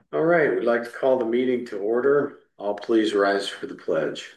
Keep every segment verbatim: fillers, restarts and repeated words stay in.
All right, we'd like to call the meeting to order. All please rise for the pledge.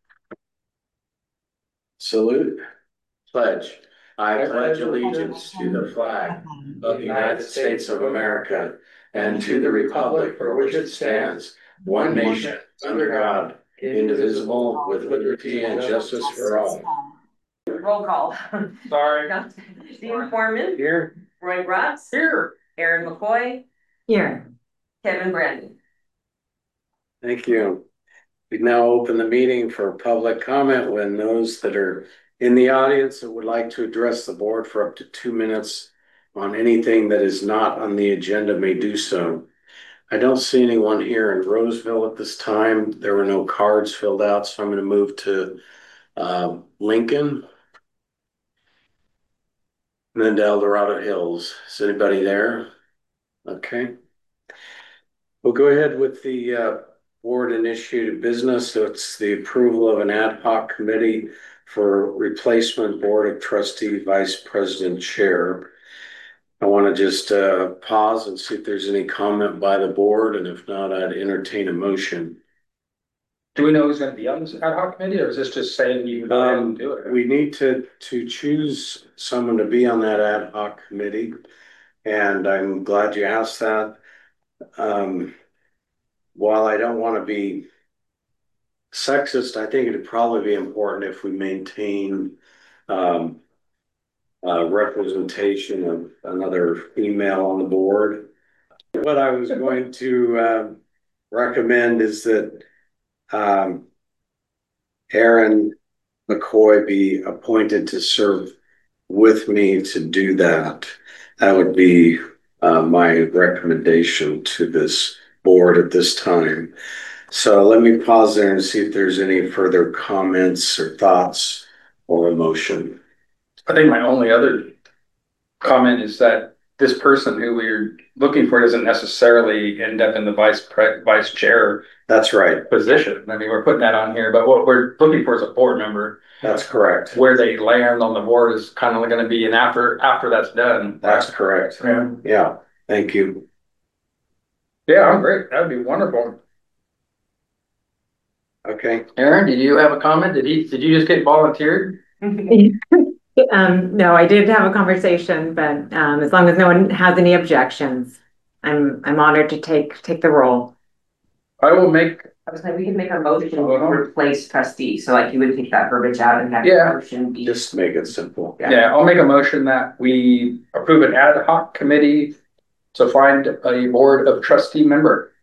Salute. Pledge. I pledge allegiance to the flag of the United States of America and to the republic for which it stands, one nation, under God, indivisible, with liberty and justice for all. Roll call. Sorry. Steve Foreman. Here. Roy Bratz. Here. Aaron McCoy. Here. Kevin Brandon. Thank you. We now open the meeting for public comment when those that are in the audience that would like to address the board for up to two minutes on anything that is not on the agenda may do so. I don't see anyone here in Roseville at this time. There were no cards filled out, so I'm going to move to uh, Lincoln and then to El Dorado Hills. Is anybody there? Okay. We'll go ahead with the uh, board initiated business. So it's the approval of an ad hoc committee for replacement board of trustee vice president chair. I want to just uh, pause and see if there's any comment by the board, and if not, I'd entertain a motion. Do we know who's gonna be on this ad hoc committee, or is this just saying you go ahead and do it? We need to to choose someone to be on that ad hoc committee, and I'm glad you asked that. Um, while I don't want to be sexist, I think it'd probably be important if we maintain um, uh, representation of another female on the board. What I was going to uh, recommend is that um, Aaron McCoy be appointed to serve with me to do that. That would be uh, my recommendation to this board at this time. So let me pause there and see if there's any further comments or thoughts or emotion. I think my only other comment is that this person who we're looking for doesn't necessarily end up in the vice pre vice chair That's right. position. I mean, we're putting that on here, but what we're looking for is a board member. That's correct. Where they land on the board is kind of going to be an after after that's done. That's correct. Yeah. Yeah. Thank you. Yeah, I'm great. That'd be wonderful. Okay. Aaron, did you have a comment? Did he did you just get volunteered? Um, no, I did have a conversation, but um, as long as no one has any objections, I'm I'm honored to take take the role. I will make. I was like, we could make a motion to replace trustee, so like you would take that verbiage out and have Yeah. the motion be. Just make it simple. Yeah, I'll make a motion that we approve an ad hoc committee to find a board of trustee member.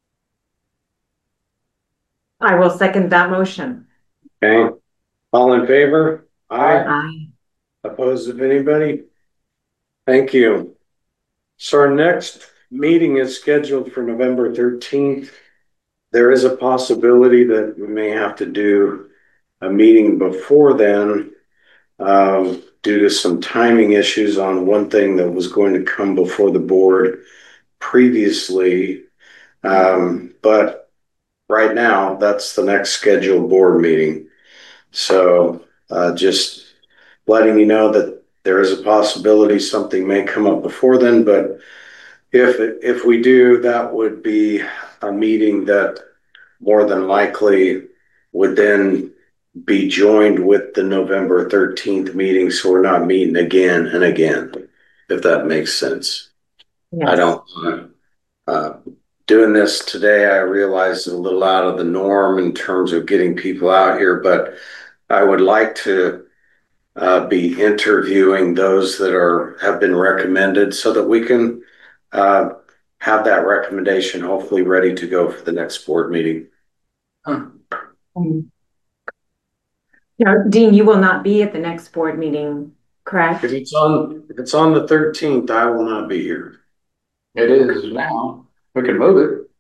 I will second that motion. Okay. All in favor? Aye. Aye. Opposed of anybody? Thank you. So our next meeting is scheduled for November thirteenth. There is a possibility that we may have to do a meeting before then um, due to some timing issues on one thing that was going to come before the board previously. Um, but right now, that's the next scheduled board meeting. So uh, just letting you know that there is a possibility something may come up before then, but if if we do, that would be a meeting that more than likely would then be joined with the November thirteenth meeting, so we're not meeting again and again, if that makes sense. Yes. I don't uh, doing this today, I realize it's a little out of the norm in terms of getting people out here, but I would like to uh, be interviewing those that are have been recommended so that we can uh, have that recommendation hopefully ready to go for the next board meeting. Huh. Um, Now, Dean, you will not be at the next board meeting, correct? If it's on if it's on the thirteenth, I will not be here. It is now. We can move it.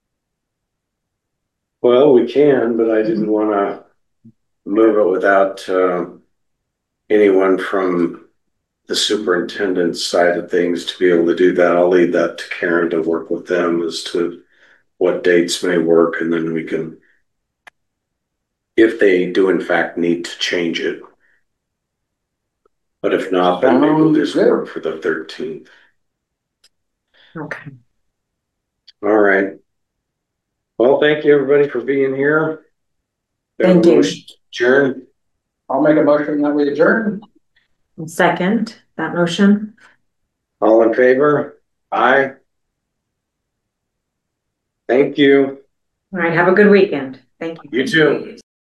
Well, we can, but I didn't want to move it without uh, anyone from the superintendent's side of things to be able to do that. I'll leave that to Karen to work with them as to what dates may work, and then we can, if they do in fact need to change it. But if not, then maybe we'll just work for the thirteenth. Okay. All right. Well, thank you, everybody, for being here. We have a Thank you. motion to Adjourn. I'll make a motion that we adjourn. Second, that motion. All in favor? Aye. Thank you. All right, have a good weekend. Thank you. You too.